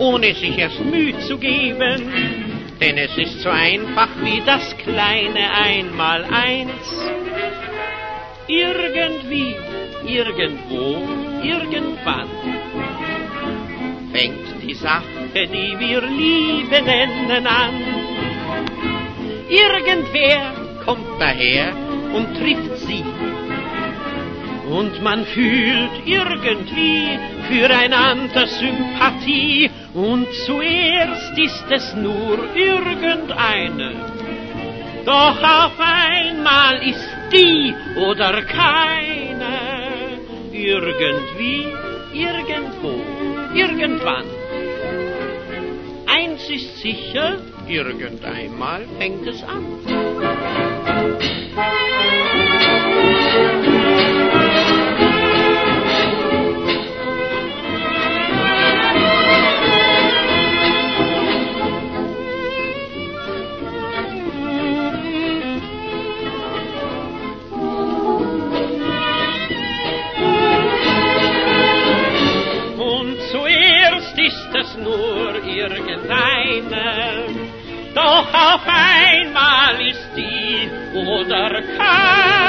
ohne sich erst Mühe zu geben, denn es ist so einfach wie das kleine Einmaleins. Irgendwie, irgendwo, irgendwann fängt die Sache, die wir Liebe nennen, an. Irgendwer kommt daher und trifft sie, und man fühlt irgendwie füreinander Sympathie, und zuerst ist es nur irgendeine, doch auf einmal ist die oder keine, irgendwie, irgendwo, irgendwann. Eins ist sicher, irgendeinmal fängt es an. Ist es nur irgendeine, doch auf einmal ist die oder keine.